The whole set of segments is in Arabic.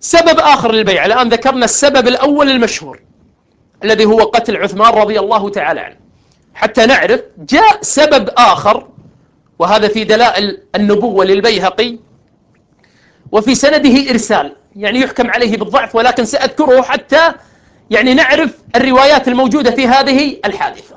سبب آخر للبيعة. الآن ذكرنا السبب الأول المشهور الذي هو قتل عثمان رضي الله تعالى عنه. حتى نعرف جاء سبب آخر، وهذا في دلائل النبوة للبيهقي، وفي سنده إرسال، يعني يحكم عليه بالضعف، ولكن سأذكره حتى يعني نعرف الروايات الموجودة في هذه الحادثة.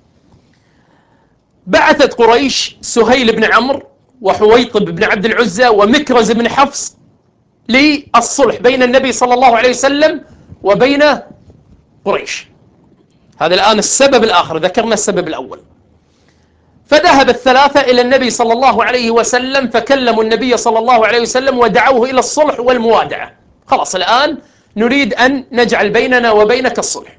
بعثت قريش سهيل بن عمرو وحويطب بن عبد العزى ومكرز بن حفص للصلح بين النبي صلى الله عليه وسلم وبين قريش. هذا الآن السبب الآخر، ذكرنا السبب الأول. فذهب الثلاثة إلى النبي صلى الله عليه وسلم، فكلموا النبي صلى الله عليه وسلم ودعوه إلى الصلح والموادعة. خلاص الآن نريد أن نجعل بيننا وبينك الصلح.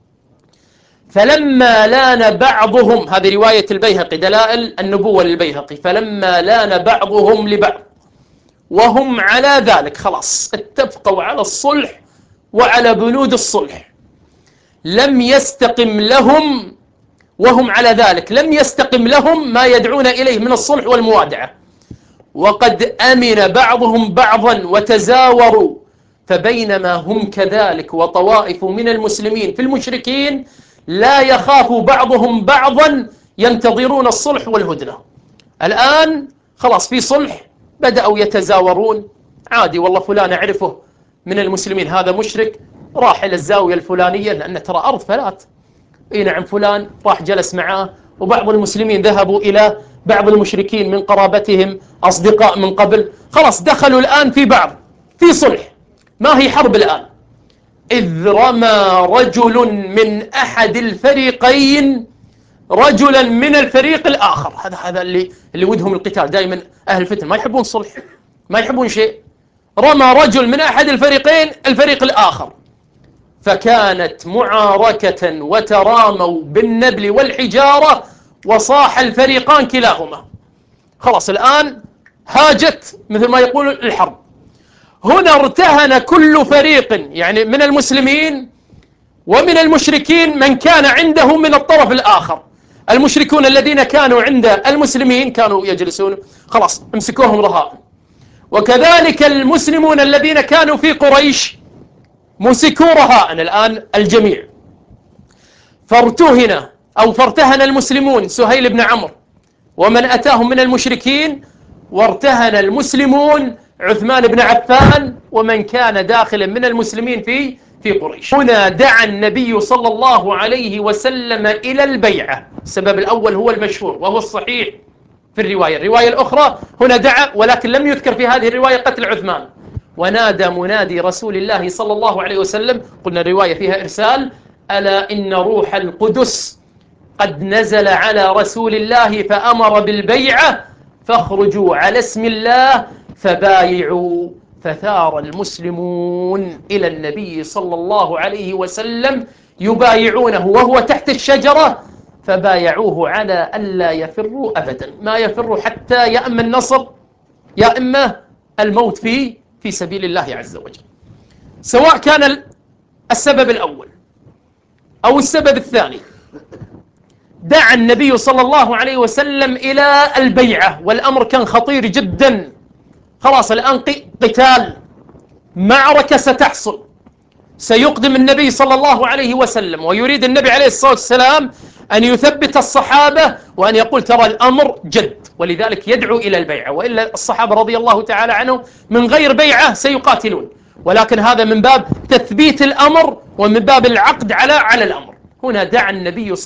فلما لان بعضهم، هذه رواية البيهقي دلائل النبوة للبيهقي، فلما لان بعضهم لبعض وهم على ذلك، خلاص اتفقوا على الصلح وعلى بنود الصلح، لم يستقم لهم، وهم على ذلك لم يستقم لهم ما يدعون إليه من الصلح والموادعة، وقد أمن بعضهم بعضا وتزاوروا. فبينما هم كذلك وطوائف من المسلمين في المشركين لا يخاف بعضهم بعضا ينتظرون الصلح والهدنة. الآن خلاص في صلح، بدأوا يتزاورون عادي، والله فلان أعرفه من المسلمين هذا مشرك راح إلى الزاوية الفلانية لأن ترى أرض فلات، اي نعم فلان راح جلس معاه. وبعض المسلمين ذهبوا إلى بعض المشركين من قرابتهم أصدقاء من قبل، خلاص دخلوا الآن في بعض في صلح. ما هي حرب الآن؟ إذ رمى رجل من أحد الفريقين رجلا من الفريق الآخر. هذا اللي ودهم القتال دائما. أهل الفتن ما يحبون صلح، ما يحبون شيء. رمى رجل من أحد الفريقين الفريق الآخر، فكانت معاركة وتراموا بالنبل والحجارة وصاح الفريقان كلاهما. خلاص الآن هاجت مثل ما يقول الحرب. هنا ارتهن كل فريق يعني من المسلمين ومن المشركين من كان عنده من الطرف الآخر. المشركون الذين كانوا عند المسلمين كانوا يجلسون، خلاص امسكوهم رهائن، وكذلك المسلمون الذين كانوا في قريش مسكوا رهائن الآن الجميع. فارتهن المسلمون سهيل بن عمرو ومن أتاهم من المشركين، وارتهن المسلمون عثمان بن عفان ومن كان داخلا من المسلمين في قريش. هنا دعا النبي صلى الله عليه وسلم إلى البيعة. السبب الأول هو المشهور وهو الصحيح في الرواية الأخرى هنا دعا، ولكن لم يذكر في هذه الرواية قتل عثمان. ونادى منادي رسول الله صلى الله عليه وسلم، قلنا الرواية فيها إرسال، ألا إن روح القدس قد نزل على رسول الله فأمر بالبيعة فاخرجوا على اسم الله فبايعوا. فثار المسلمون إلى النبي صلى الله عليه وسلم يبايعونه وهو تحت الشجرة، فبايعوه على ألا يفروا أبدا، ما يفروا حتى يا إما النصر يا إما الموت في سبيل الله عز وجل. سواء كان السبب الأول أو السبب الثاني، دعا النبي صلى الله عليه وسلم إلى البيعة، والأمر كان خطير جدا. خلاص الآن قتال، معركة ستحصل، سيقدم النبي صلى الله عليه وسلم، ويريد النبي عليه الصلاة والسلام أن يثبت الصحابة وأن يقول ترى الأمر جد، ولذلك يدعو إلى البيعة. وإلا الصحابة رضي الله تعالى عنهم من غير بيعة سيقاتلون، ولكن هذا من باب تثبيت الأمر ومن باب العقد على الأمر. هنا دعا النبي